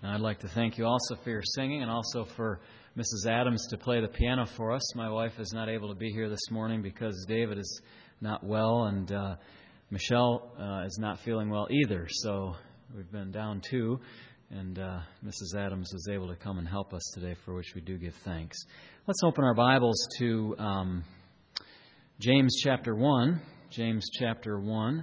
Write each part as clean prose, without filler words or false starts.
I'd like to thank you also for your singing and also for Mrs. Adams to play the piano for us. My wife is not able to be here this morning because David is not well and Michelle is not feeling well either. So we've been down two, and Mrs. Adams was able to come and help us today, for which we do give thanks. Let's open our Bibles to James chapter 1. James chapter 1.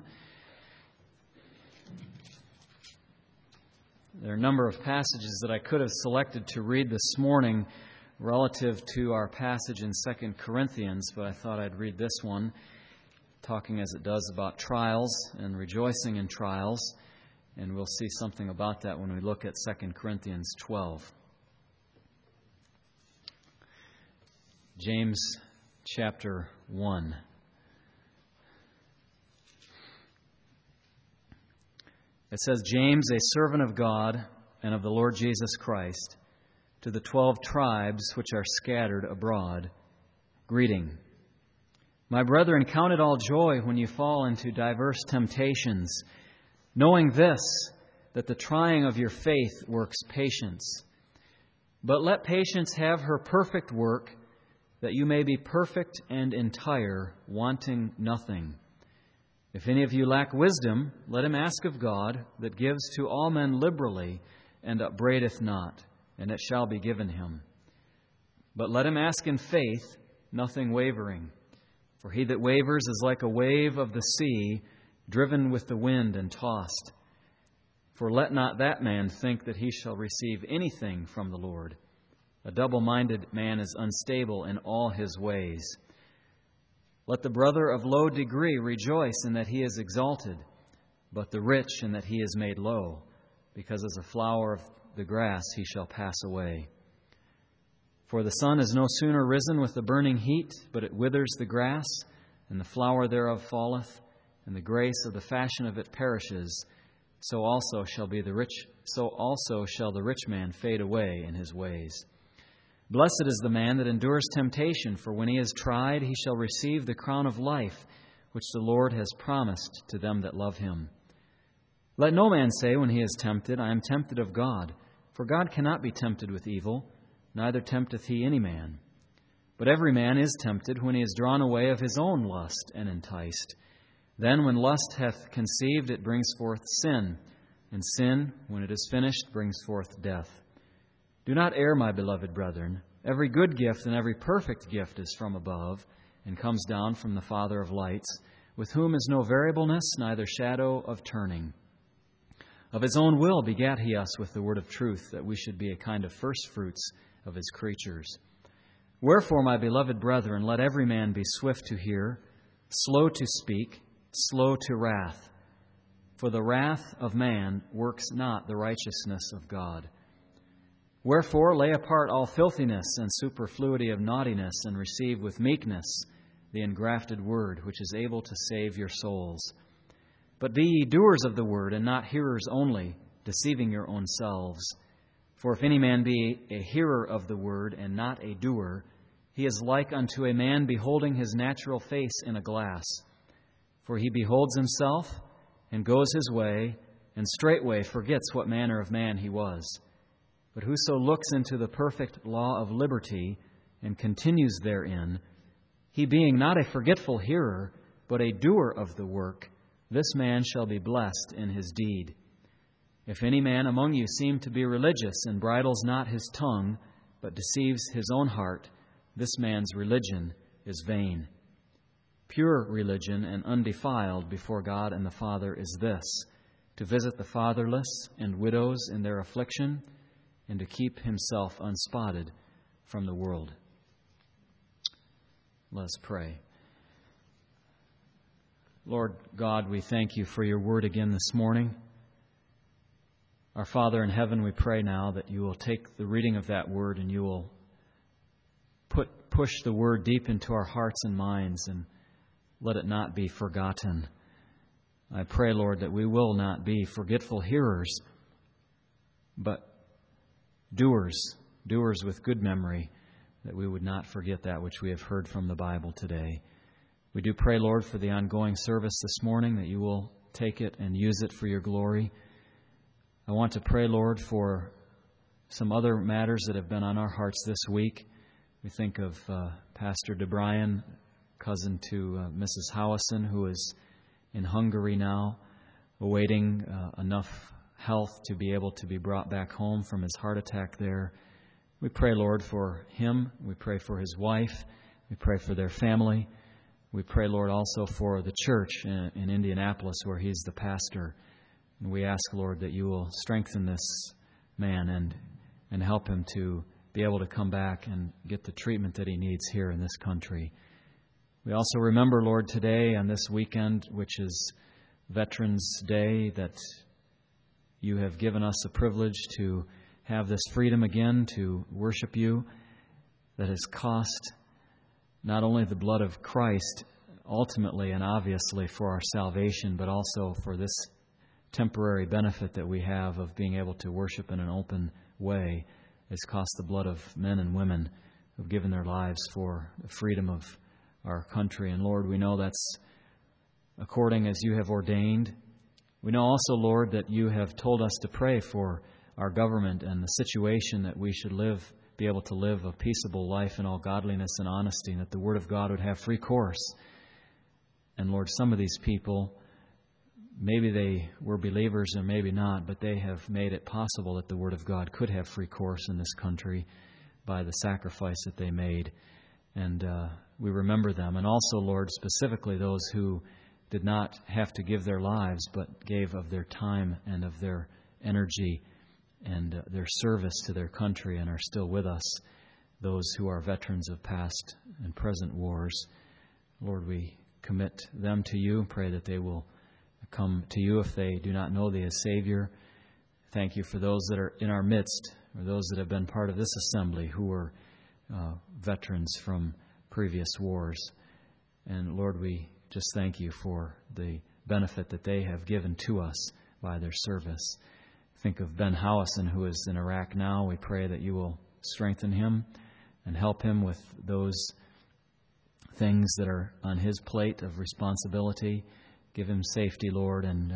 There are a number of passages that I could have selected to read this morning relative to our passage in 2 Corinthians, but I thought I'd read this one, talking as it does about trials and rejoicing in trials, and we'll see something about that when we look at 2 Corinthians 12. James chapter 1. It says, James, a servant of God and of the Lord Jesus Christ, to the 12 tribes which are scattered abroad, greeting. My brethren, count it all joy when you fall into diverse temptations, knowing this, that the trying of your faith works patience. But let patience have her perfect work, that you may be perfect and entire, wanting nothing. If any of you lack wisdom, let him ask of God, that gives to all men liberally, and upbraideth not, and it shall be given him. But let him ask in faith, nothing wavering. For he that wavers is like a wave of the sea, driven with the wind and tossed. For let not that man think that he shall receive anything from the Lord. A double-minded man is unstable in all his ways. Let the brother of low degree rejoice in that he is exalted, but the rich in that he is made low, because as a flower of the grass he shall pass away. For the sun is no sooner risen with the burning heat, but it withers the grass, and the flower thereof falleth, and the grace of the fashion of it perishes. So also shall the rich man fade away in his ways. Blessed is the man that endures temptation, for when he is tried, he shall receive the crown of life, which the Lord has promised to them that love him. Let no man say when he is tempted, I am tempted of God. For God cannot be tempted with evil, neither tempteth he any man. But every man is tempted when he is drawn away of his own lust and enticed. Then when lust hath conceived, it brings forth sin, and sin, when it is finished, brings forth death. Do not err, my beloved brethren. Every good gift and every perfect gift is from above, and comes down from the Father of lights, with whom is no variableness, neither shadow of turning. Of his own will begat he us with the word of truth, that we should be a kind of firstfruits of his creatures. Wherefore, my beloved brethren, let every man be swift to hear, slow to speak, slow to wrath. For the wrath of man works not the righteousness of God. Wherefore, lay apart all filthiness and superfluity of naughtiness, and receive with meekness the engrafted word, which is able to save your souls. But be ye doers of the word, and not hearers only, deceiving your own selves. For if any man be a hearer of the word, and not a doer, he is like unto a man beholding his natural face in a glass. For he beholds himself, and goes his way, and straightway forgets what manner of man he was. But whoso looks into the perfect law of liberty, and continues therein, he being not a forgetful hearer, but a doer of the work, this man shall be blessed in his deed. If any man among you seem to be religious, and bridles not his tongue, but deceives his own heart, this man's religion is vain. Pure religion and undefiled before God and the Father is this, to visit the fatherless and widows in their affliction, and to keep himself unspotted from the world. Let us pray. Lord God, we thank you for your word again this morning. Our Father in heaven, we pray now that you will take the reading of that word and you will push the word deep into our hearts and minds, and let it not be forgotten. I pray, Lord, that we will not be forgetful hearers, but doers with good memory, that we would not forget that which we have heard from the Bible today. We do pray, Lord, for the ongoing service this morning, that you will take it and use it for your glory. I want to pray, Lord, for some other matters that have been on our hearts this week. We think of Pastor DeBryan, cousin to Mrs. Howison, who is in Hungary now, awaiting enough health to be able to be brought back home from his heart attack there. We pray, Lord, for him. We pray for his wife. We pray for their family. We pray, Lord, also for the church in Indianapolis where he's the pastor. And we ask, Lord, that you will strengthen this man and help him to be able to come back and get the treatment that he needs here in this country. We also remember, Lord, today and this weekend, which is Veterans Day, that you have given us the privilege to have this freedom again to worship you that has cost not only the blood of Christ ultimately and obviously for our salvation, but also for this temporary benefit that we have of being able to worship in an open way. It's cost the blood of men and women who have given their lives for the freedom of our country. And Lord, we know that's according as you have ordained. We know also, Lord, that you have told us to pray for our government and the situation that we should be able to live a peaceable life in all godliness and honesty, and that the Word of God would have free course. And Lord, some of these people, maybe they were believers or maybe not, but they have made it possible that the Word of God could have free course in this country by the sacrifice that they made. And we remember them. And also, Lord, specifically those who did not have to give their lives, but gave of their time and of their energy and their service to their country and are still with us, those who are veterans of past and present wars. Lord, we commit them to you and pray that they will come to you if they do not know thee as Savior. Thank you for those that are in our midst, or those that have been part of this assembly who were veterans from previous wars. And Lord, we just thank you for the benefit that they have given to us by their service. Think of Ben Howison, who is in Iraq now. We pray that you will strengthen him and help him with those things that are on his plate of responsibility. Give him safety, Lord, and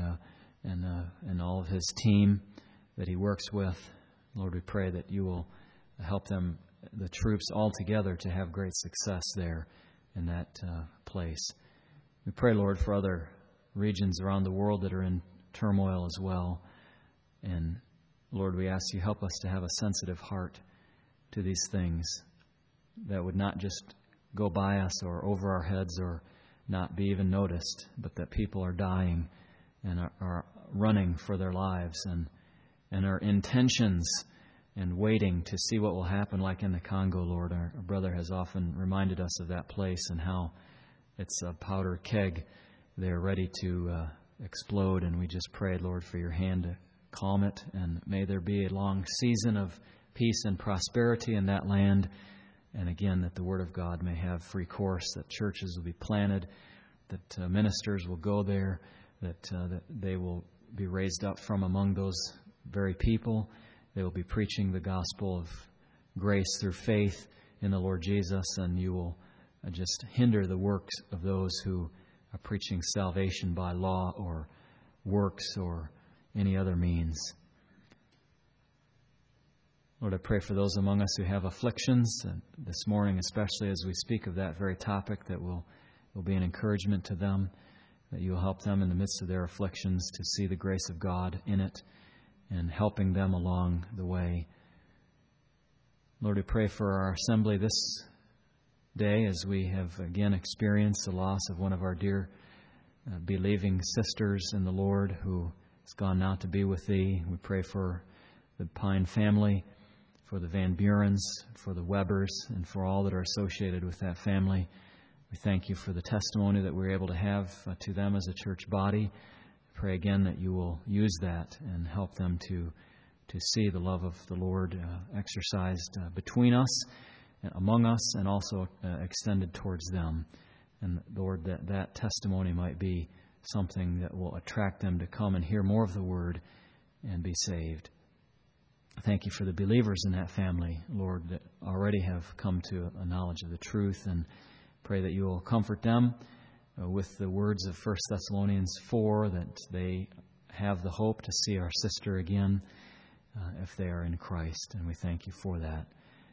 all of his team that he works with. Lord, we pray that you will help them, the troops all together, to have great success there in that place. We pray, Lord, for other regions around the world that are in turmoil as well. And Lord, we ask you help us to have a sensitive heart to these things that would not just go by us or over our heads or not be even noticed, but that people are dying and are running for their lives and are in tensions and waiting to see what will happen, like in the Congo, Lord. Our brother has often reminded us of that place and how it's a powder keg. They're ready to explode, and we just pray, Lord, for your hand to calm it, and may there be a long season of peace and prosperity in that land. And again, that the Word of God may have free course, that churches will be planted, that ministers will go there, that they will be raised up from among those very people. They will be preaching the gospel of grace through faith in the Lord Jesus, and you will just hinder the works of those who are preaching salvation by law or works or any other means. Lord, I pray for those among us who have afflictions, and this morning especially as we speak of that very topic, that will be an encouragement to them, that you will help them in the midst of their afflictions to see the grace of God in it and helping them along the way. Lord, we pray for our assembly this day as we have again experienced the loss of one of our dear believing sisters in the Lord who has gone now to be with thee. We pray for the Pine family, for the Van Burens, for the Webbers, and for all that are associated with that family. We thank you for the testimony that we're able to have to them as a church body. Pray again that you will use that and help them to see the love of the Lord exercised between us, among us, and also extended towards them. And Lord, that testimony might be something that will attract them to come and hear more of the Word and be saved. Thank you for the believers in that family, Lord, that already have come to a knowledge of the truth, and pray that you will comfort them with the words of 1 Thessalonians 4, that they have the hope to see our sister again, if they are in Christ, and we thank you for that.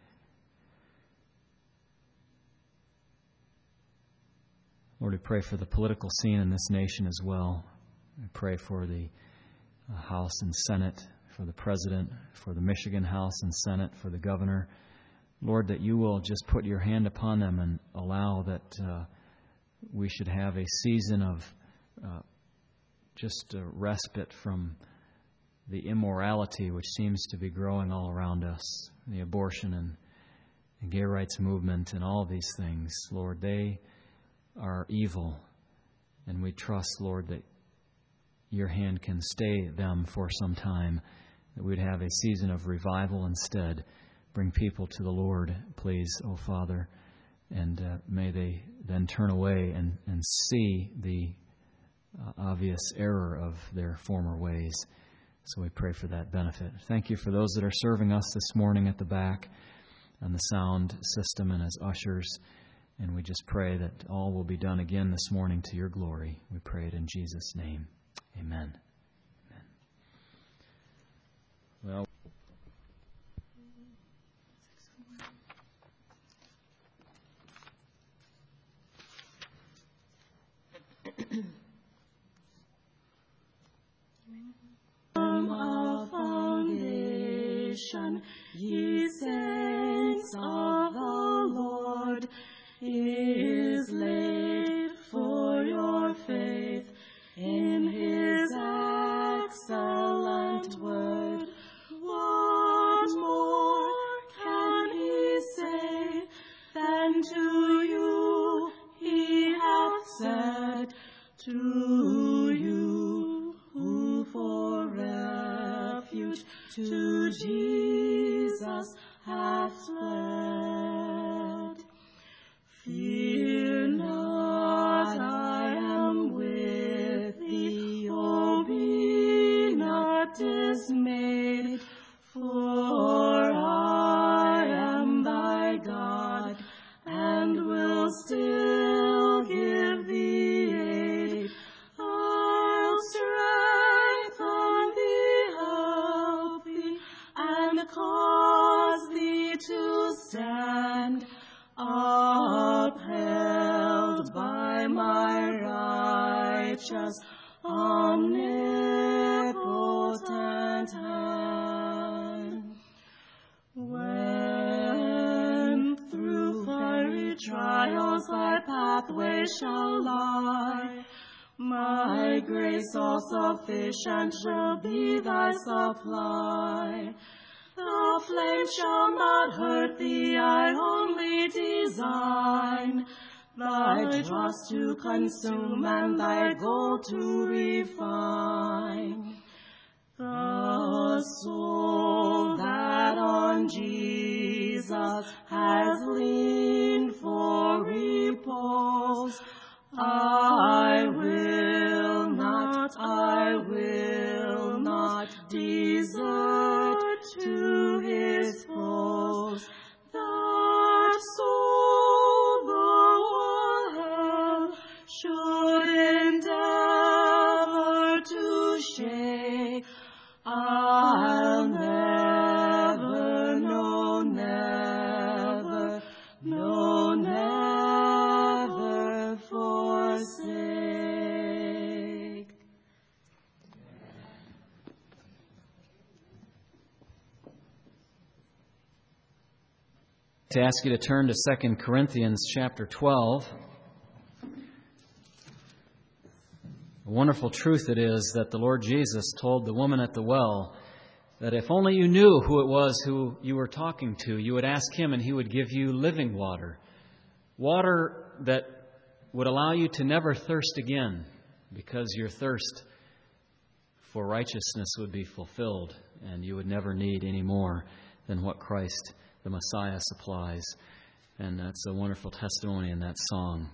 Lord, we pray for the political scene in this nation as well. We pray for the House and Senate, for the President, for the Michigan House and Senate, for the Governor. Lord, that you will just put your hand upon them and allow that we should have a season of just a respite from the immorality which seems to be growing all around us, the abortion and gay rights movement and all these things. Lord, they are evil, and we trust, Lord, that your hand can stay them for some time, that we'd have a season of revival instead. Bring people to the Lord, please, O Father, and may they then turn away and see the obvious error of their former ways. So we pray for that benefit. Thank you for those that are serving us this morning at the back on the sound system and as ushers. And we just pray that all will be done again this morning to your glory. We pray it in Jesus' name. Amen. Well, Our foundation, ye saints of the Lord, is laid for your faith in his excellent word. What more can he say than to you he hath said, to you who for refuge to Jesus hath fled? Fear not, I am with thee, oh, be not dismayed, for I am thy God, and will still give thee aid. I'll strengthen thee, help thee, and cause thee to stand, upheld by my righteous, omnipotent hand. When through fiery trials thy pathway shall lie, my grace all sufficient shall be thy supply. The flame shall not hurt thee, I only design thy dross to consume and thy gold to refine. The soul that on Jesus has leaned for repose, I will not desert to his foes. That soul, though all hell should endeavor to shake, I'll never, no, never forsake. to ask you to turn to 2 Corinthians chapter 12. A wonderful truth it is that the Lord Jesus told the woman at the well that if only you knew who it was who you were talking to, you would ask him and he would give you living water. Water that would allow you to never thirst again, because your thirst for righteousness would be fulfilled and you would never need any more than what Christ, the Messiah, supplies. And that's a wonderful testimony in that song.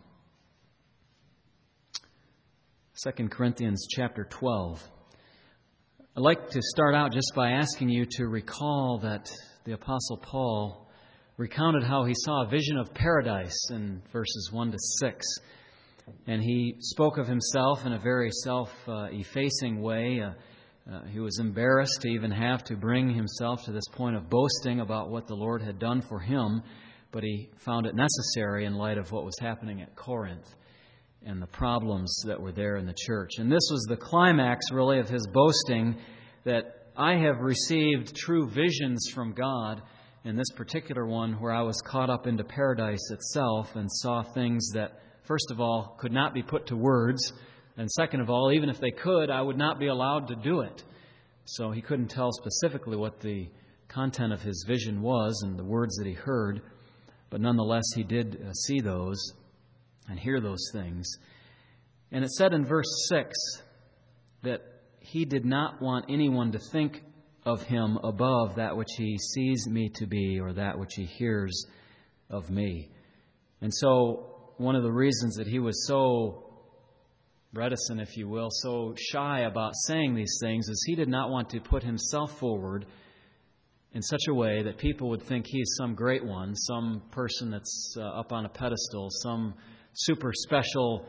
2 Corinthians chapter 12. I'd like to start out just by asking you to recall that the Apostle Paul recounted how he saw a vision of paradise in verses 1 to 6. And he spoke of himself in a very self-effacing way, He was embarrassed to even have to bring himself to this point of boasting about what the Lord had done for him, but he found it necessary in light of what was happening at Corinth and the problems that were there in the church. And this was the climax, really, of his boasting, that I have received true visions from God, in this particular one where I was caught up into paradise itself and saw things that, first of all, could not be put to words, and second of all, even if they could, I would not be allowed to do it. So he couldn't tell specifically what the content of his vision was and the words that he heard, but nonetheless he did see those and hear those things. And it said in verse 6 that he did not want anyone to think of him above that which he sees me to be or that which he hears of me. And so one of the reasons that he was so reticent, if you will, so shy about saying these things is he did not want to put himself forward in such a way that people would think he's some great one, some person that's up on a pedestal, some super special,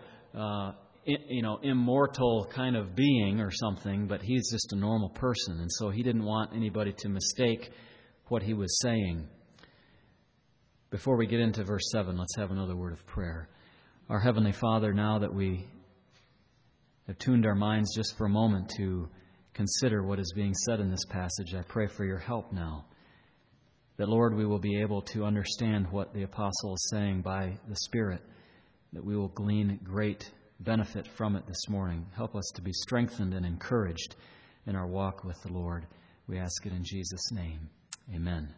immortal kind of being or something, but he's just a normal person. And so he didn't want anybody to mistake what he was saying. Before we get into verse 7, let's have another word of prayer. Our Heavenly Father, now that we have tuned our minds just for a moment to consider what is being said in this passage, I pray for your help now. That, Lord, we will be able to understand what the apostle is saying by the Spirit, that we will glean great benefit from it this morning. Help us to be strengthened and encouraged in our walk with the Lord. We ask it in Jesus' name. Amen.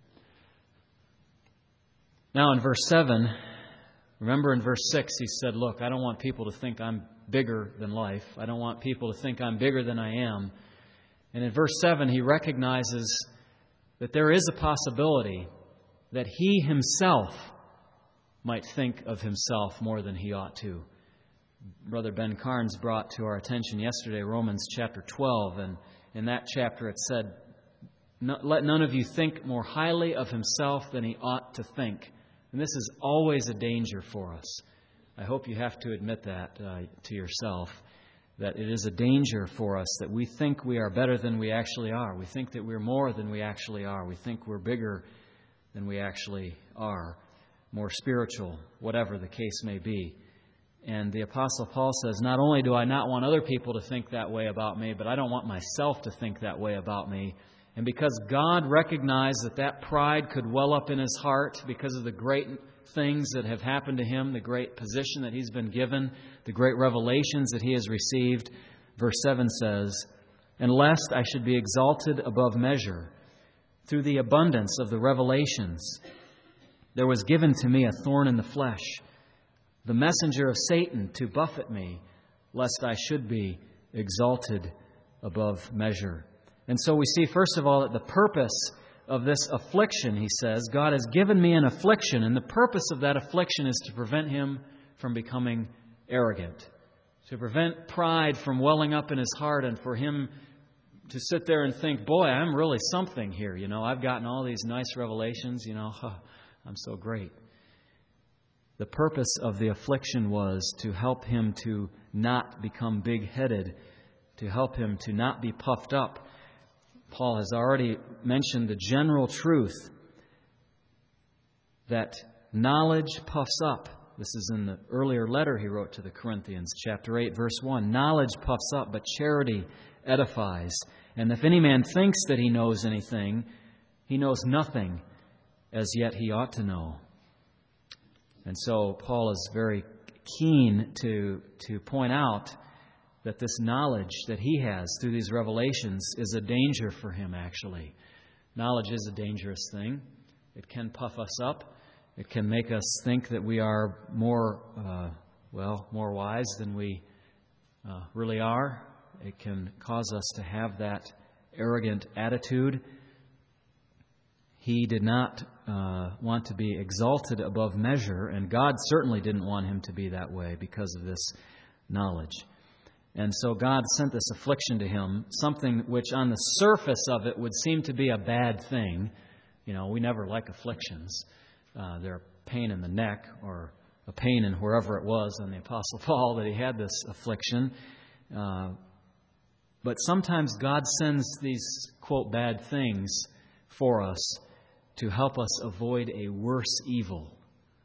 Now in verse 7, remember in verse 6 he said, look, I don't want people to think I'm bigger than life. I don't want people to think I'm bigger than I am. And in verse 7 he recognizes that there is a possibility that he himself might think of himself more than he ought to. Brother Ben Carnes brought to our attention yesterday Romans chapter 12, and in that chapter it said, let none of you think more highly of himself than he ought to think. And this is always a danger for us. I hope you have to admit that to yourself, that it is a danger for us that we think we are better than we actually are. We think that we're more than we actually are. We think we're bigger than we actually are, more spiritual, whatever the case may be. And the Apostle Paul says, not only do I not want other people to think that way about me, but I don't want myself to think that way about me. And because God recognized that that pride could well up in his heart because of the great things that have happened to him, the great position that he's been given, the great revelations that he has received, verse 7 says, and lest I should be exalted above measure through the abundance of the revelations, there was given to me a thorn in the flesh, the messenger of Satan to buffet me, lest I should be exalted above measure. And so we see, first of all, that the purpose of this affliction, he says, God has given me an affliction, and the purpose of that affliction is to prevent him from becoming arrogant, to prevent pride from welling up in his heart, and for him to sit there and think, boy, I'm really something here. I've gotten all these nice revelations, I'm so great. The purpose of the affliction was to help him to not become big-headed, to help him to not be puffed up. Paul has already mentioned the general truth that knowledge puffs up. This is in the earlier letter he wrote to the Corinthians, chapter 8, verse 1. Knowledge puffs up, but charity edifies. And if any man thinks that he knows anything, he knows nothing as yet he ought to know. And so Paul is very keen to point out that this knowledge that he has through these revelations is a danger for him, actually. Knowledge is a dangerous thing. It can puff us up. It can make us think that we are more wise than we really are. It can cause us to have that arrogant attitude. He did not want to be exalted above measure, and God certainly didn't want him to be that way because of this knowledge. And so God sent this affliction to him, something which on the surface of it would seem to be a bad thing. We never like afflictions. They're a pain in the neck or a pain in wherever it was on the Apostle Paul that he had this affliction. But sometimes God sends these, quote, bad things for us to help us avoid a worse evil.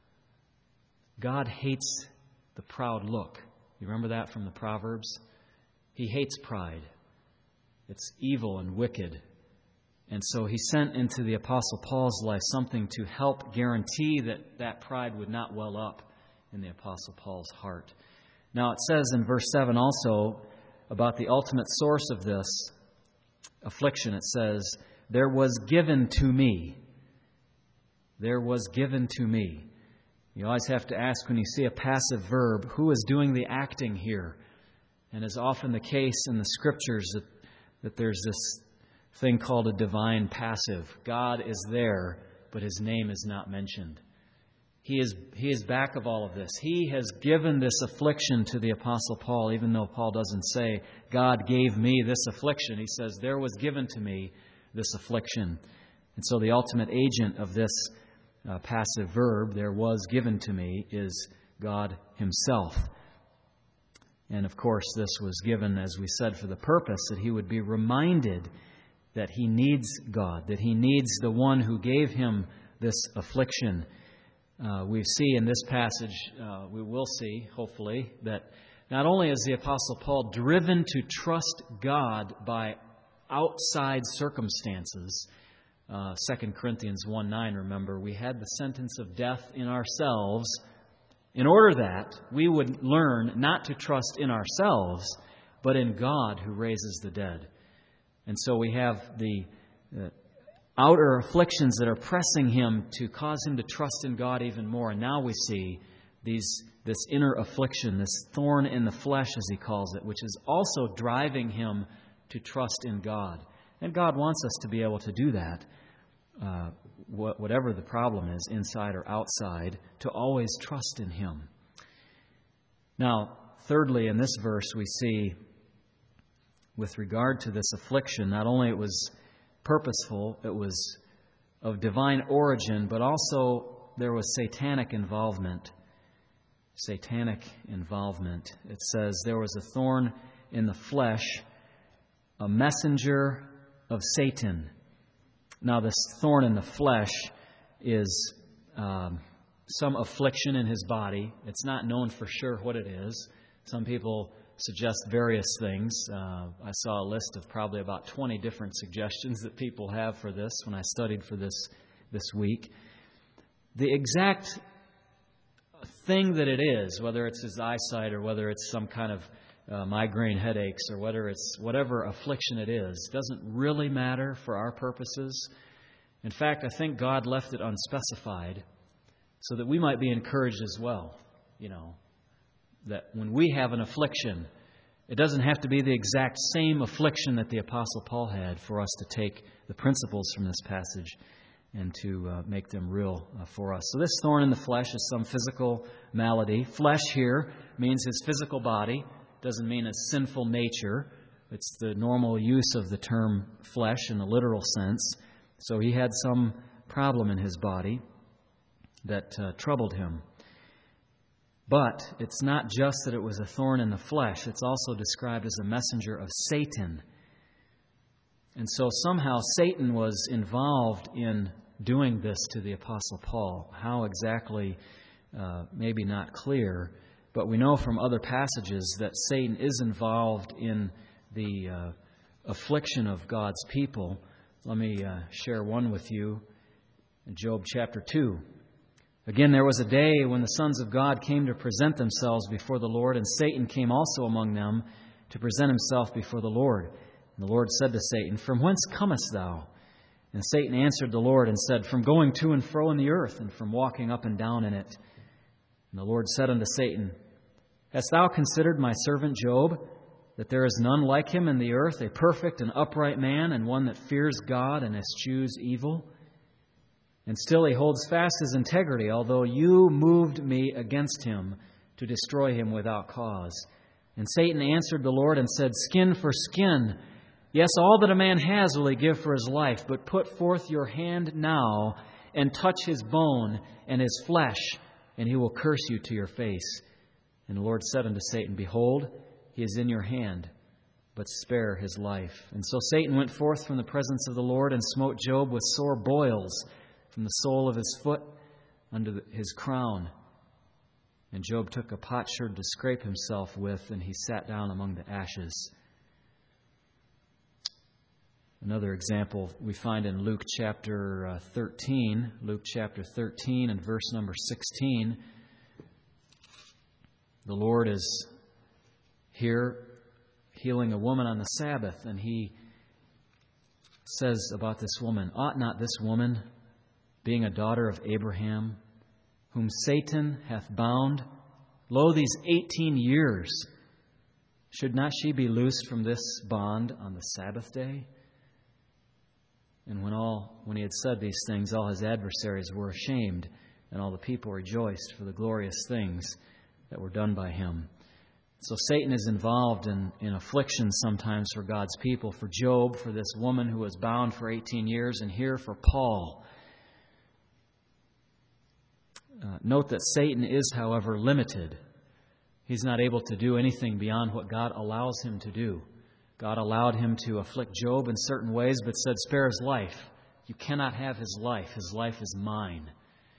God hates the proud look. You remember that from the Proverbs? He hates pride. It's evil and wicked. And so He sent into the Apostle Paul's life something to help guarantee that that pride would not well up in the Apostle Paul's heart. Now it says in verse 7 also about the ultimate source of this affliction. It says, "There was given to me." There was given to me. You always have to ask when you see a passive verb, who is doing the acting here? And as often the case in the Scriptures that there's this thing called a divine passive. God is there, but His name is not mentioned. He is back of all of this. He has given this affliction to the Apostle Paul, even though Paul doesn't say, God gave me this affliction. He says, there was given to me this affliction. And so the ultimate agent of this passive verb, there was given to me, is God Himself. And of course, this was given, as we said, for the purpose that he would be reminded that he needs God, that he needs the one who gave him this affliction. We see in this passage, we will see, hopefully, that not only is the Apostle Paul driven to trust God by outside circumstances. 2 Corinthians 1:9, remember, we had the sentence of death in ourselves in order that we would learn not to trust in ourselves, but in God who raises the dead. And so we have the outer afflictions that are pressing him to cause him to trust in God even more. And now we see this inner affliction, this thorn in the flesh, as he calls it, which is also driving him to trust in God. And God wants us to be able to do that, whatever the problem is, inside or outside, to always trust in Him. Now, thirdly, in this verse, we see, with regard to this affliction, not only it was purposeful, it was of divine origin, but also there was satanic involvement. Satanic involvement. It says, there was a thorn in the flesh, a messenger of Satan. Now, this thorn in the flesh is some affliction in his body. It's not known for sure what it is. Some people suggest various things. I saw a list of probably about 20 different suggestions that people have for this when I studied for this week. The exact thing that it is, whether it's his eyesight or whether it's some kind of migraine headaches or whether it's whatever affliction it is, doesn't really matter for our purposes. In fact, I think God left it unspecified so that we might be encouraged as well. You know, that when we have an affliction, it doesn't have to be the exact same affliction that the Apostle Paul had for us to take the principles from this passage and to make them real for us. So this thorn in the flesh is some physical malady. Flesh here means his physical body. Doesn't mean a sinful nature. It's the normal use of the term flesh in a literal sense. So he had some problem in his body that troubled him. But it's not just that it was a thorn in the flesh. It's also described as a messenger of Satan. And so somehow Satan was involved in doing this to the Apostle Paul. How exactly, maybe not clear. But we know from other passages that Satan is involved in the affliction of God's people. Let me share one with you. In Job chapter 2. Again, there was a day when the sons of God came to present themselves before the Lord, and Satan came also among them to present himself before the Lord. And the Lord said to Satan, "From whence comest thou?" And Satan answered the Lord and said, "From going to and fro in the earth, and from walking up and down in it." And the Lord said unto Satan, "Hast thou considered my servant Job, that there is none like him in the earth, a perfect and upright man, and one that fears God and eschews evil? And still he holds fast his integrity, although you moved me against him to destroy him without cause." And Satan answered the Lord and said, "Skin for skin. Yes, all that a man has will he give for his life, but put forth your hand now and touch his bone and his flesh, and he will curse you to your face." And the Lord said unto Satan, "Behold, he is in your hand, but spare his life. And so Satan went forth from the presence of the Lord and smote Job with sore boils from the sole of his foot unto his crown. And Job took a potsherd to scrape himself with, and he sat down among the ashes. Another example we find in Luke chapter 13. Luke chapter 13 and verse number 16. The Lord is here healing a woman on the Sabbath, and he says about this woman, "Ought not this woman, being a daughter of Abraham, whom Satan hath bound, lo, these 18 years, should not she be loosed from this bond on the Sabbath day?" And when he had said these things, all his adversaries were ashamed, and all the people rejoiced for the glorious things that were done by him. So Satan is involved in affliction sometimes for God's people, for Job, for this woman who was bound for 18 years, and here for Paul. Note that Satan is, however, limited. He's not able to do anything beyond what God allows him to do. God allowed him to afflict Job in certain ways, but said, "Spare his life. You cannot have his life. His life is mine."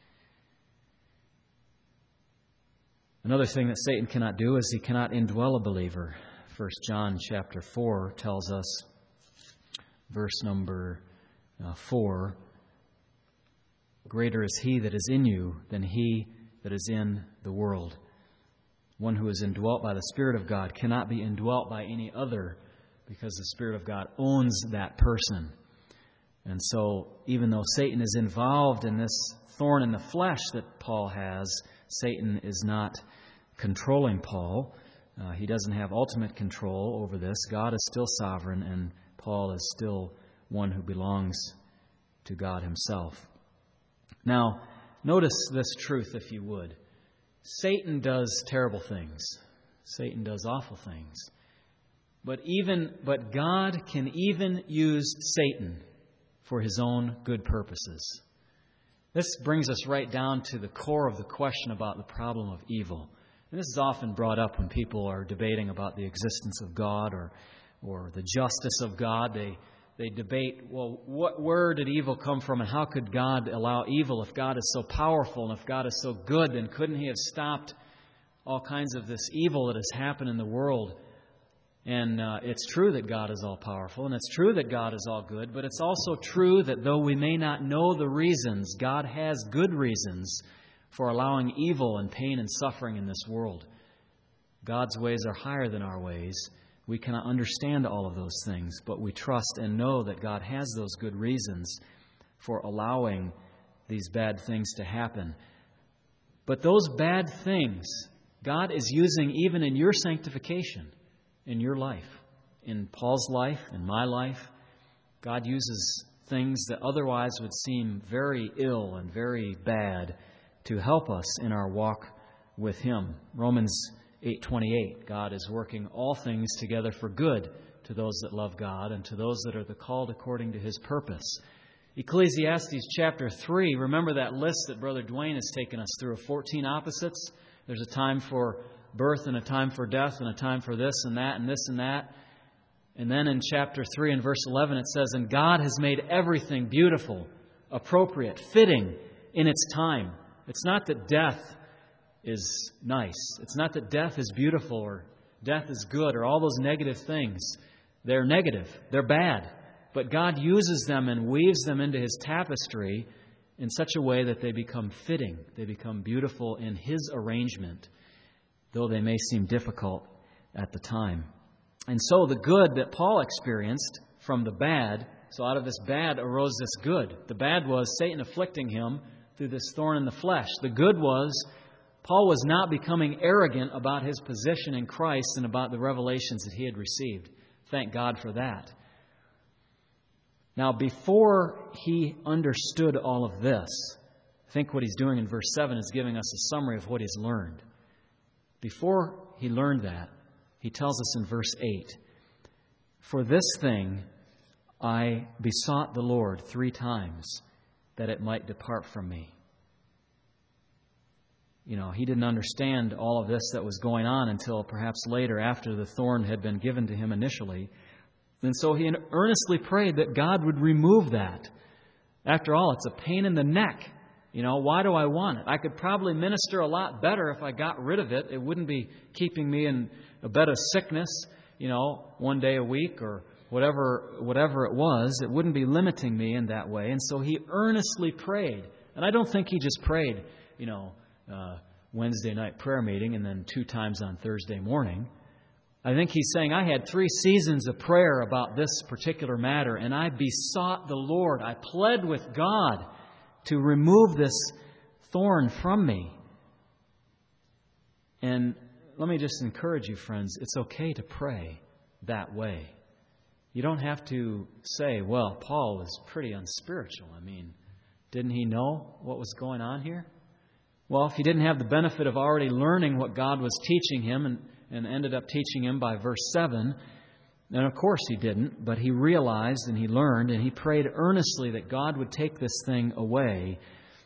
Another thing that Satan cannot do is he cannot indwell a believer. 1 John chapter 4 tells us, verse number 4, "Greater is he that is in you than he that is in the world." One who is indwelt by the Spirit of God cannot be indwelt by any other, because the Spirit of God owns that person. And so, even though Satan is involved in this thorn in the flesh that Paul has, Satan is not controlling Paul. He doesn't have ultimate control over this. God is still sovereign, and Paul is still one who belongs to God himself. Now, notice this truth, if you would. Satan does terrible things. Satan does awful things. But God can even use Satan for his own good purposes. This brings us right down to the core of the question about the problem of evil. And this is often brought up when people are debating about the existence of God or the justice of God. They debate, well, where did evil come from, and how could God allow evil? If God is so powerful and if God is so good, then couldn't he have stopped all kinds of this evil that has happened in the world? And it's true that God is all-powerful, and it's true that God is all good, but it's also true that though we may not know the reasons, God has good reasons for allowing evil and pain and suffering in this world. God's ways are higher than our ways. We cannot understand all of those things, but we trust and know that God has those good reasons for allowing these bad things to happen. But those bad things, God is using even in your sanctification, in your life, in Paul's life, in my life. God uses things that otherwise would seem very ill and very bad to help us in our walk with him. Romans 8:28, God is working all things together for good to those that love God and to those that are the called according to his purpose. Ecclesiastes chapter 3, remember that list that Brother Dwayne has taken us through of 14 opposites? There's a time for birth and a time for death and a time for this and that and this and that. And then in chapter 3 and verse 11 it says, "And God has made everything beautiful, appropriate, fitting in its time." It's not that death is nice. It's not that death is beautiful or death is good or all those negative things. They're negative. They're bad. But God uses them and weaves them into his tapestry in such a way that they become fitting. They become beautiful in his arrangement, though they may seem difficult at the time. And so the good that Paul experienced from the bad, so out of this bad arose this good. The bad was Satan afflicting him through this thorn in the flesh. The good was Paul was not becoming arrogant about his position in Christ and about the revelations that he had received. Thank God for that. Now, before he understood all of this, I think what he's doing in verse 7 is giving us a summary of what he's learned. Before he learned that, he tells us in verse 8, "For this thing I besought the Lord 3 times, that it might depart from me." he didn't understand all of this that was going on until perhaps later, after the thorn had been given to him initially. And so he earnestly prayed that God would remove that. After all, it's a pain in the neck. Why do I want it? I could probably minister a lot better if I got rid of it. It wouldn't be keeping me in a bed of sickness, one day a week or whatever it was. It wouldn't be limiting me in that way. And so he earnestly prayed. And I don't think he just prayed, Wednesday night prayer meeting and then 2 times on Thursday morning. I think he's saying, I had 3 seasons of prayer about this particular matter, and I besought the Lord. I pled with God to remove this thorn from me. And let me just encourage you, friends, it's okay to pray that way. You don't have to say, well, Paul was pretty unspiritual. Didn't he know what was going on here? Well, if he didn't have the benefit of already learning what God was teaching him and ended up teaching him by verse 7, then of course he didn't, but he realized and he learned and he prayed earnestly that God would take this thing away.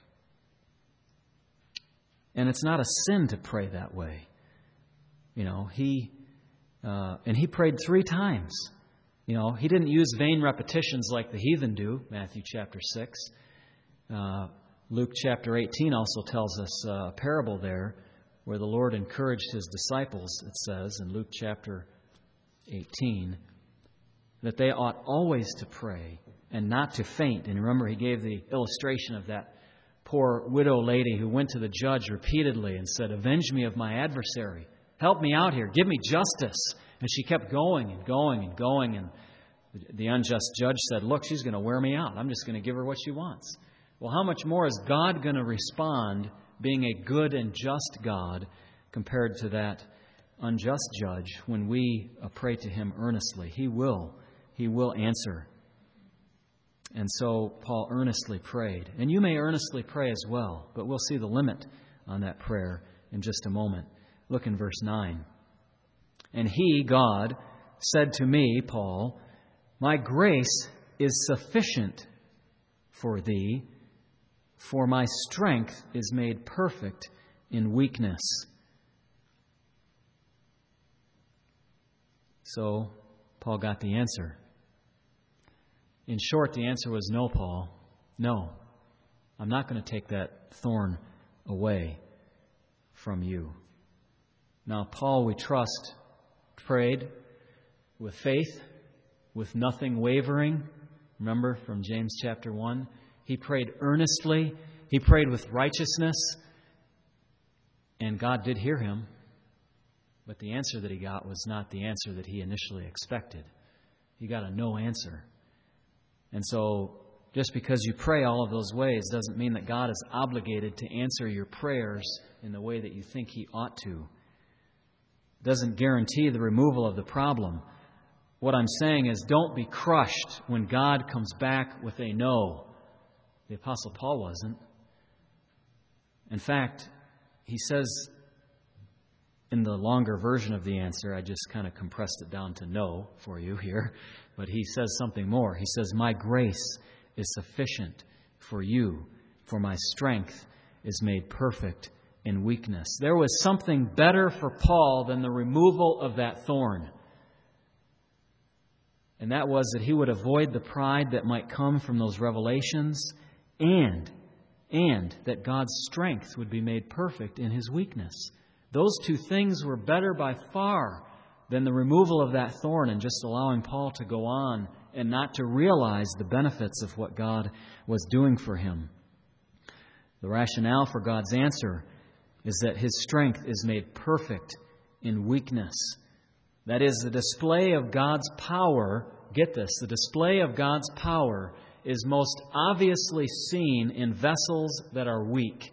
And it's not a sin to pray that way. He prayed 3 times. He didn't use vain repetitions like the heathen do, Matthew chapter 6. Luke chapter 18 also tells us a parable there where the Lord encouraged His disciples, it says in Luke chapter 18, that they ought always to pray and not to faint. And remember, He gave the illustration of that poor widow lady who went to the judge repeatedly and said, avenge me of my adversary. Help me out here. Give me justice. And she kept going and going and going. And the unjust judge said, look, she's going to wear me out. I'm just going to give her what she wants. Well, how much more is God going to respond, being a good and just God, compared to that unjust judge when we pray to Him earnestly? He will answer. And so Paul earnestly prayed. And you may earnestly pray as well, but we'll see the limit on that prayer in just a moment. Look in verse 9. And He, God, said to me, Paul, my grace is sufficient for thee, for my strength is made perfect in weakness. So Paul got the answer. In short, the answer was no, Paul. No, I'm not going to take that thorn away from you. Now, Paul, we trust, prayed with faith, with nothing wavering. Remember from James chapter 1? He prayed earnestly. He prayed with righteousness. And God did hear him. But the answer that he got was not the answer that he initially expected. He got a no answer. And so, just because you pray all of those ways doesn't mean that God is obligated to answer your prayers in the way that you think He ought to. It doesn't guarantee the removal of the problem. What I'm saying is, don't be crushed when God comes back with a no. The Apostle Paul wasn't. In fact, he says in the longer version of the answer, I just kind of compressed it down to no for you here, but he says something more. He says, my grace is sufficient for you, for my strength is made perfect in weakness. There was something better for Paul than the removal of that thorn. And that was that he would avoid the pride that might come from those revelations, and that God's strength would be made perfect in his weakness. Those 2 things were better by far than the removal of that thorn and just allowing Paul to go on and not to realize the benefits of what God was doing for him. The rationale for God's answer is that His strength is made perfect in weakness. That is, the display of God's power, get this, the display of God's power is most obviously seen in vessels that are weak.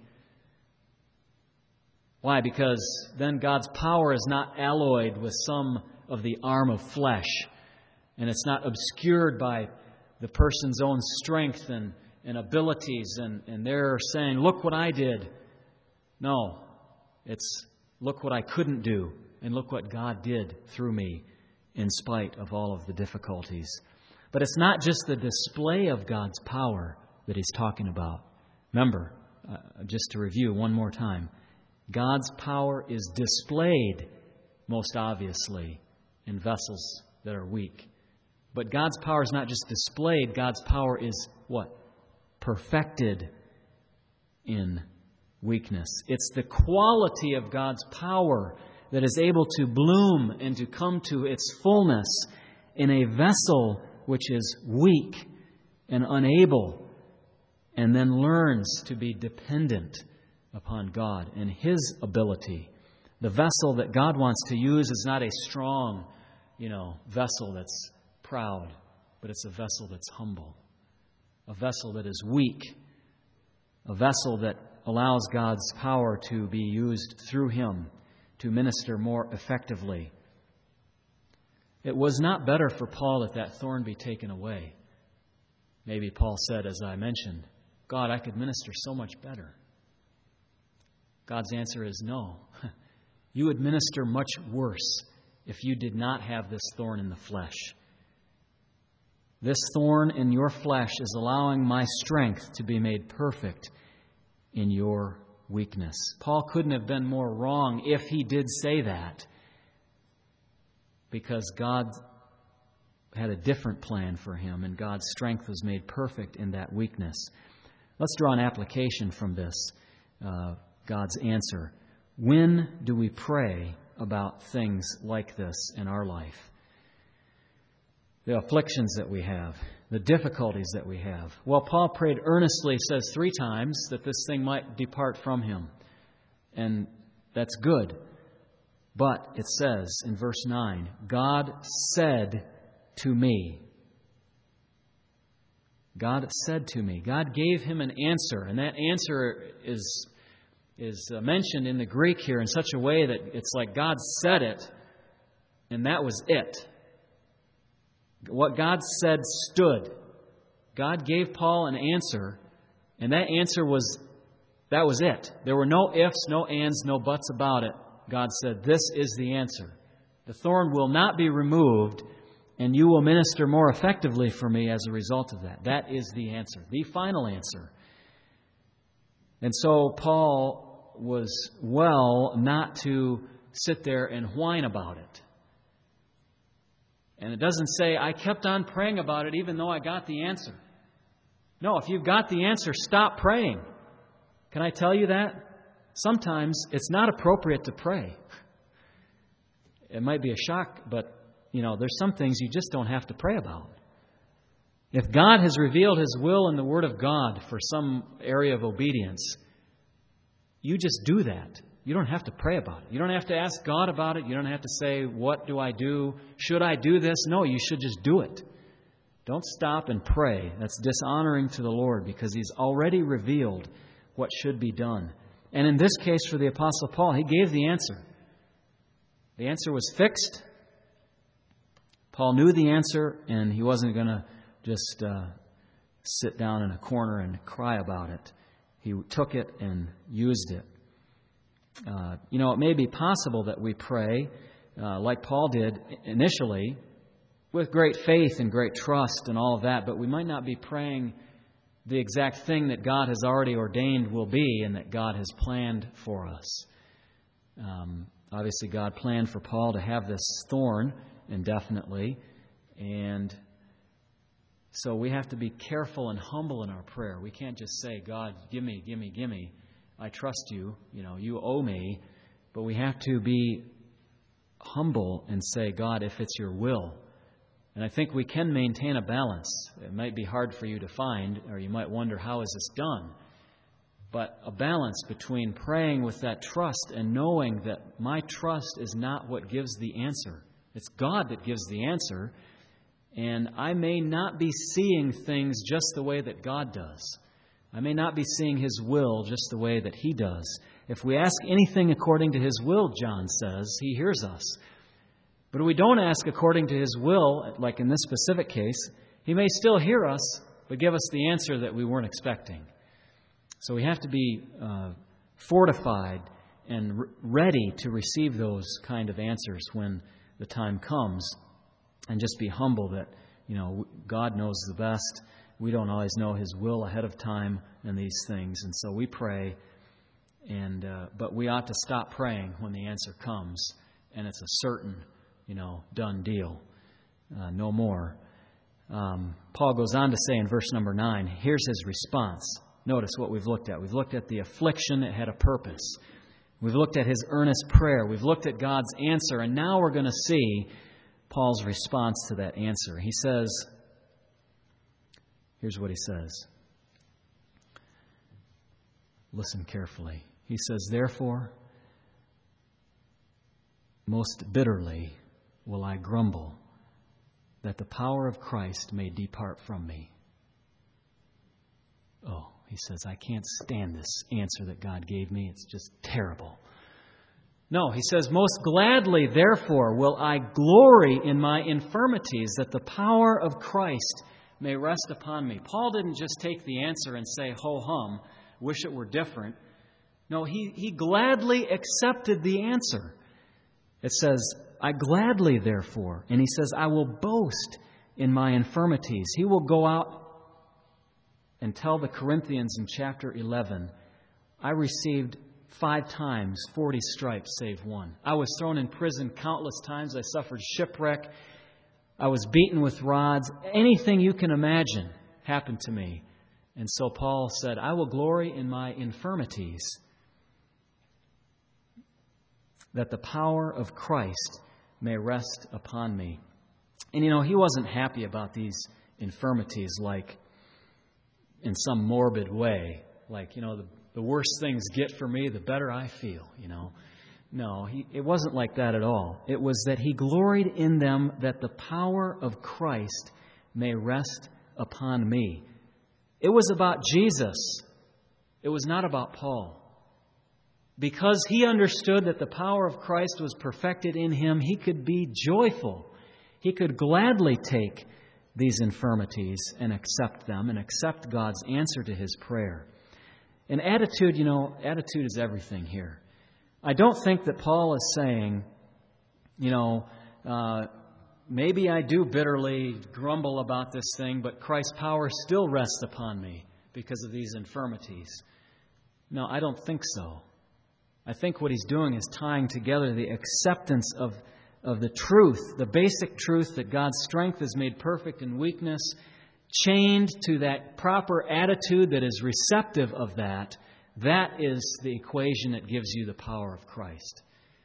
Why? Because then God's power is not alloyed with some of the arm of flesh, and it's not obscured by the person's own strength and abilities, and they're saying, look what I did. No, it's look what I couldn't do, and look what God did through me in spite of all of the difficulties. But it's not just the display of God's power that he's talking about. Remember, just to review one more time, God's power is displayed most obviously in vessels that are weak. But God's power is not just displayed, God's power is what? Perfected in weakness. It's the quality of God's power that is able to bloom and to come to its fullness in a vessel which is weak and unable, and then learns to be dependent upon God and His ability. The vessel that God wants to use is not a strong, vessel that's proud, but it's a vessel that's humble, a vessel that is weak, a vessel that allows God's power to be used through him to minister more effectively. It was not better for Paul that thorn be taken away. Maybe Paul said, as I mentioned, God, I could minister so much better. God's answer is no. You would minister much worse if you did not have this thorn in the flesh. This thorn in your flesh is allowing my strength to be made perfect in your weakness. Paul couldn't have been more wrong if he did say that, because God had a different plan for him, and God's strength was made perfect in that weakness. Let's draw an application from this, God's answer. When do we pray about things like this in our life? The afflictions that we have, the difficulties that we have. Well, Paul prayed earnestly, says 3 times, that this thing might depart from him. And that's good. But it says in verse 9, God said to me. God said to me. God gave him an answer, and that answer is mentioned in the Greek here in such a way that it's like God said it, and that was it. What God said stood. God gave Paul an answer, and that answer was it. There were no ifs, no ands, no buts about it. God said, this is the answer. The thorn will not be removed, and you will minister more effectively for me as a result of that. That is the answer, the final answer. And so Paul was well not to sit there and whine about it. And it doesn't say, I kept on praying about it even though I got the answer. No, if you've got the answer, stop praying. Can I tell you that? Sometimes it's not appropriate to pray. It might be a shock, but, there's some things you just don't have to pray about. If God has revealed His will in the Word of God for some area of obedience, you just do that. You don't have to pray about it. You don't have to ask God about it. You don't have to say, what do I do? Should I do this? No, you should just do it. Don't stop and pray. That's dishonoring to the Lord because He's already revealed what should be done. And in this case for the Apostle Paul, he gave the answer. The answer was fixed. Paul knew the answer, and he wasn't going to just sit down in a corner and cry about it. He took it and used it. It may be possible that we pray like Paul did initially with great faith and great trust and all of that, but we might not be praying the exact thing that God has already ordained will be and that God has planned for us. Obviously, God planned for Paul to have this thorn indefinitely, and so we have to be careful and humble in our prayer. We can't just say, God, give me, give me, give me. I trust you, you owe me. But we have to be humble and say, God, if it's your will. And I think we can maintain a balance. It might be hard for you to find, or you might wonder, how is this done? But a balance between praying with that trust and knowing that my trust is not what gives the answer. It's God that gives the answer. And I may not be seeing things just the way that God does. I may not be seeing His will just the way that He does. If we ask anything according to His will, John says, He hears us. But if we don't ask according to His will, like in this specific case, He may still hear us, but give us the answer that we weren't expecting. So we have to be fortified and ready to receive those kind of answers when the time comes, and just be humble that, God knows the best. We don't always know His will ahead of time in these things. And so we pray But we ought to stop praying when the answer comes and it's a certain, done deal. No more. Paul goes on to say in verse number 9, here's his response. Notice what we've looked at. We've looked at the affliction that had a purpose. We've looked at his earnest prayer. We've looked at God's answer. And now we're going to see Paul's response to that answer. He says, here's what he says. Listen carefully. He says, therefore, most bitterly will I grumble, that the power of Christ may depart from me. Oh, he says, I can't stand this answer that God gave me. It's just terrible. No, he says, most gladly, therefore, will I glory in my infirmities, that the power of Christ may rest upon me. Paul didn't just take the answer and say, ho-hum, wish it were different. No, he gladly accepted the answer. It says, I gladly, therefore, and he says, I will boast in my infirmities. He will go out and tell the Corinthians in chapter 11, I received 5 times 40 stripes save one. I was thrown in prison countless times. I suffered shipwreck. I was beaten with rods. Anything you can imagine happened to me. And so Paul said, I will glory in my infirmities, that the power of Christ may rest upon me. And he wasn't happy about these infirmities like in some morbid way. Like, the worse things get for me, the better I feel, No, it wasn't like that at all. It was that he gloried in them, that the power of Christ may rest upon me. It was about Jesus. It was not about Paul. Because he understood that the power of Christ was perfected in him, he could be joyful. He could gladly take these infirmities and accept them and accept God's answer to his prayer. And attitude, attitude is everything here. I don't think that Paul is saying, maybe I do bitterly grumble about this thing, but Christ's power still rests upon me because of these infirmities. No, I don't think so. I think what he's doing is tying together the acceptance of the truth, the basic truth that God's strength is made perfect in weakness, chained to that proper attitude that is receptive of that. That is the equation that gives you the power of Christ.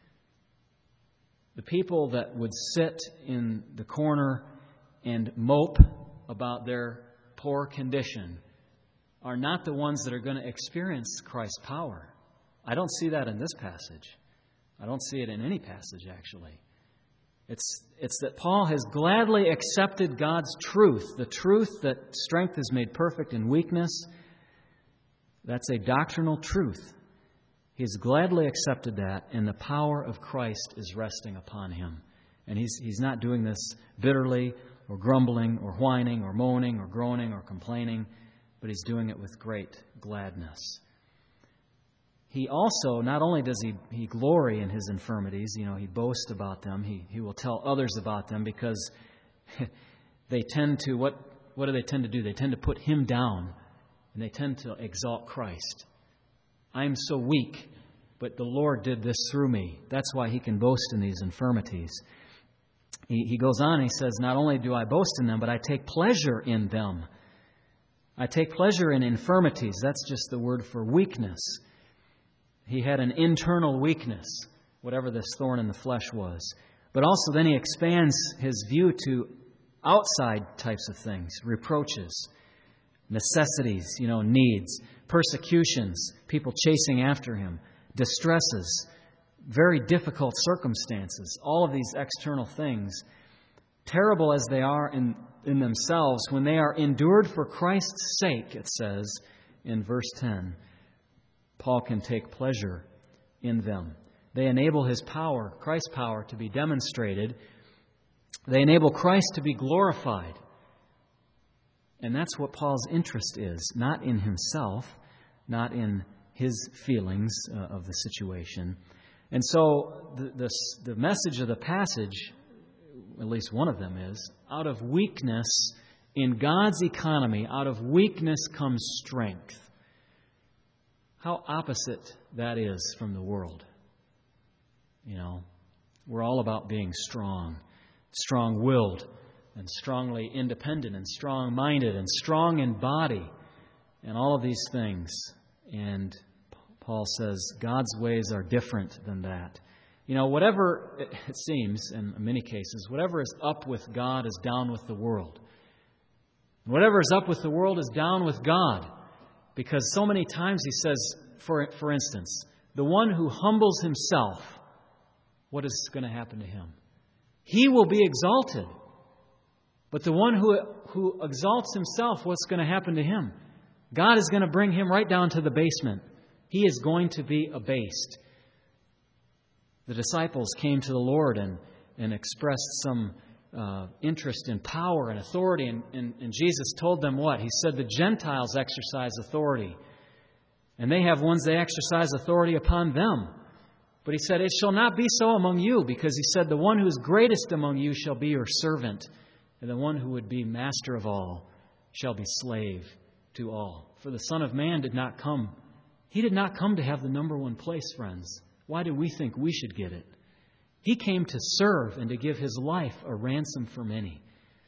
The people that would sit in the corner and mope about their poor condition are not the ones that are going to experience Christ's power. I don't see that in this passage. I don't see it in any passage, actually. It's that Paul has gladly accepted God's truth, the truth that strength is made perfect in weakness. That's a doctrinal truth. He's gladly accepted that, and the power of Christ is resting upon him. And he's not doing this bitterly or grumbling or whining or moaning or groaning or complaining, but he's doing it with great gladness. He also, not only does he glory in his infirmities, he boasts about them, he will tell others about them because they tend to, what do they tend to do? They tend to put him down and they tend to exalt Christ. I am so weak, but the Lord did this through me. That's why he can boast in these infirmities. He goes on and he says, not only do I boast in them, but I take pleasure in them. I take pleasure in infirmities. That's just the word for weakness. He had an internal weakness, whatever this thorn in the flesh was. But also then he expands his view to outside types of things, reproaches, necessities, needs, persecutions, people chasing after him, distresses, very difficult circumstances, all of these external things, terrible as they are in themselves, when they are endured for Christ's sake, it says in verse 10, Paul can take pleasure in them. They enable his power, Christ's power, to be demonstrated. They enable Christ to be glorified. And that's what Paul's interest is, not in himself, not in his feelings of the situation. And so the message of the passage, at least one of them is, out of weakness, in God's economy, out of weakness comes strength. how opposite that is from the world. You know, we're all about being strong, strong-willed, and strongly independent, and strong-minded, and strong in body, and all of these things. And Paul says God's ways are different than that. You know, whatever it seems, in many cases, whatever is up with God is down with the world. Whatever is up with the world is down with God. Because so many times he says, for instance, the one who humbles himself, what is going to happen to him? He will be exalted. But the one who exalts himself, what's going to happen to him? God is going to bring him right down to the basement. He is going to be abased. The disciples came to the Lord and expressed some interest in power and authority. And Jesus told them what? He said the Gentiles exercise authority. And they have ones they exercise authority upon them. But he said, it shall not be so among you, because he said, the one who is greatest among you shall be your servant, and the one who would be master of all shall be slave to all. For the Son of Man did not come. He did not come to have the number one place, friends. Why do we think we should get it? He came to serve and to give His life a ransom for many.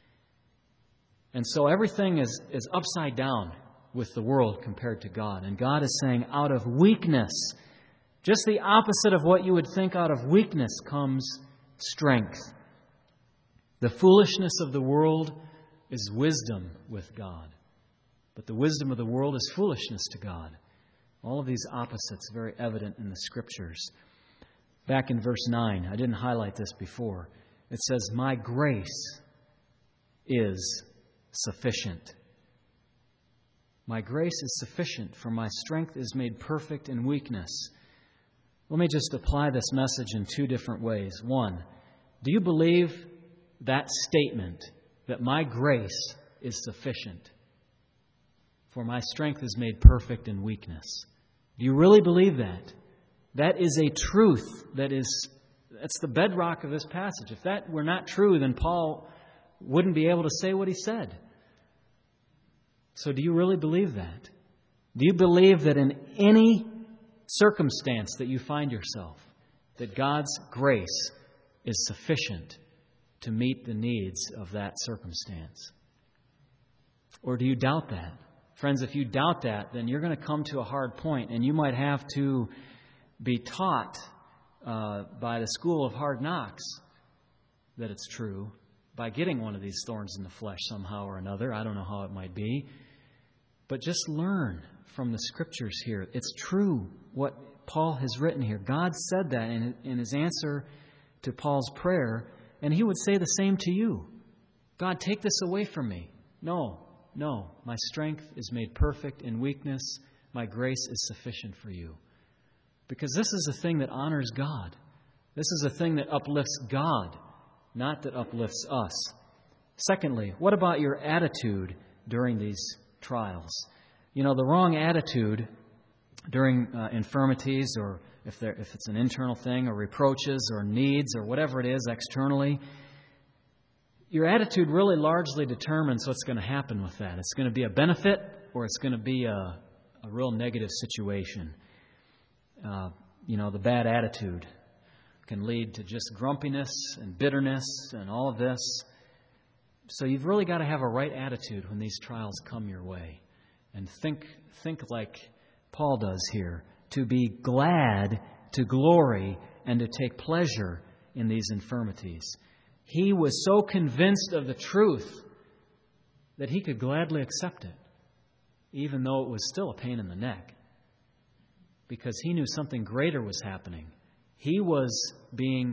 And so everything is upside down with the world compared to God. And God is saying, out of weakness, just the opposite of what you would think, out of weakness comes strength. The foolishness of the world is wisdom with God. But the wisdom of the world is foolishness to God. All of these opposites very evident in the Scriptures. Back in verse 9, I didn't highlight this before. It says, my grace is sufficient. My grace is sufficient, for my strength is made perfect in weakness. Let me just apply this message in two different ways. One, do you believe that statement, that my grace is sufficient, for my strength is made perfect in weakness? Do you really believe that? That is a truth that's the bedrock of this passage. If that were not true, then Paul wouldn't be able to say what he said. So do you really believe that? Do you believe that in any circumstance that you find yourself, that God's grace is sufficient to meet the needs of that circumstance? Or do you doubt that? Friends, if you doubt that, then you're going to come to a hard point, and you might have to be taught by the school of hard knocks that it's true, by getting one of these thorns in the flesh somehow or another. I don't know how it might be. But just learn from the Scriptures here. It's true what Paul has written here. God said that in his answer to Paul's prayer, and he would say the same to you. God, take this away from me. No. My strength is made perfect in weakness. My grace is sufficient for you. Because this is a thing that honors God. This is a thing that uplifts God, not that uplifts us. Secondly, what about your attitude during these trials? You know, the wrong attitude during infirmities, or if it's an internal thing, or reproaches, or needs, or whatever it is externally, your attitude really largely determines what's going to happen with that. It's going to be a benefit, or it's going to be a real negative situation. The bad attitude can lead to just grumpiness and bitterness and all of this. So you've really got to have a right attitude when these trials come your way. And think like Paul does here, to be glad, to glory, and to take pleasure in these infirmities. He was so convinced of the truth that he could gladly accept it, even though it was still a pain in the neck, because he knew something greater was happening. He was being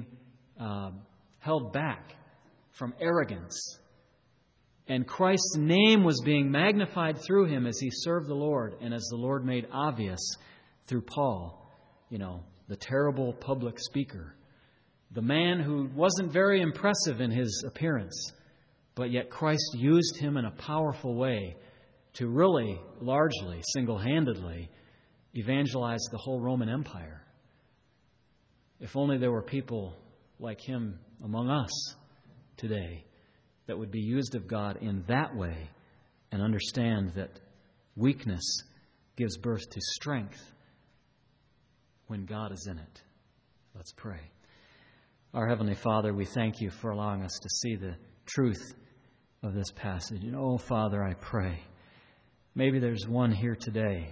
held back from arrogance, and Christ's name was being magnified through him as he served the Lord, and as the Lord made obvious through Paul, the terrible public speaker, the man who wasn't very impressive in his appearance, but yet Christ used him in a powerful way to really, largely, single-handedly evangelize the whole Roman Empire. If only there were people like him among us today that would be used of God in that way and understand that weakness gives birth to strength, when God is in it. Let's pray. Our Heavenly Father, we thank you for allowing us to see the truth of this passage. And oh, Father, I pray, maybe there's one here today,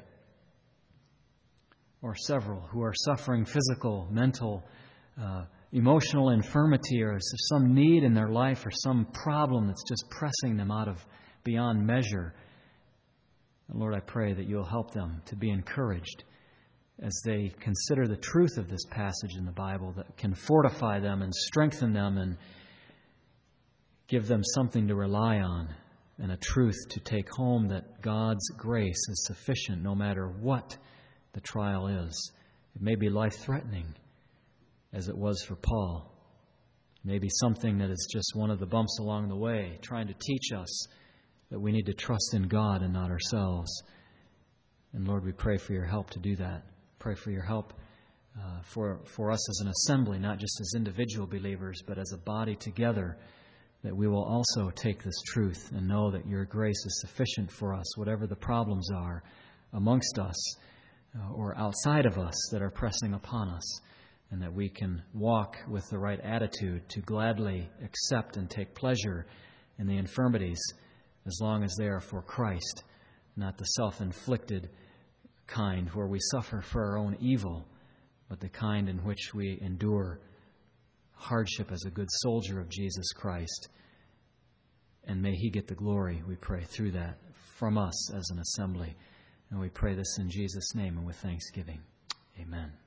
or several, who are suffering physical, mental, emotional infirmity, or some need in their life, or some problem that's just pressing them out of beyond measure. And Lord, I pray that you'll help them to be encouraged as they consider the truth of this passage in the Bible that can fortify them and strengthen them and give them something to rely on and a truth to take home, that God's grace is sufficient no matter what the trial is. It may be life-threatening, as it was for Paul. Maybe something that is just one of the bumps along the way, trying to teach us that we need to trust in God and not ourselves. And Lord, we pray for your help to do that. Pray for your help for us as an assembly, not just as individual believers, but as a body together, that we will also take this truth and know that your grace is sufficient for us, whatever the problems are amongst us or outside of us that are pressing upon us, and that we can walk with the right attitude to gladly accept and take pleasure in the infirmities as long as they are for Christ, not the self-inflicted kind where we suffer for our own evil, but the kind in which we endure hardship as a good soldier of Jesus Christ. And may He get the glory, we pray, through that from us as an assembly. And we pray this in Jesus' name and with thanksgiving. Amen.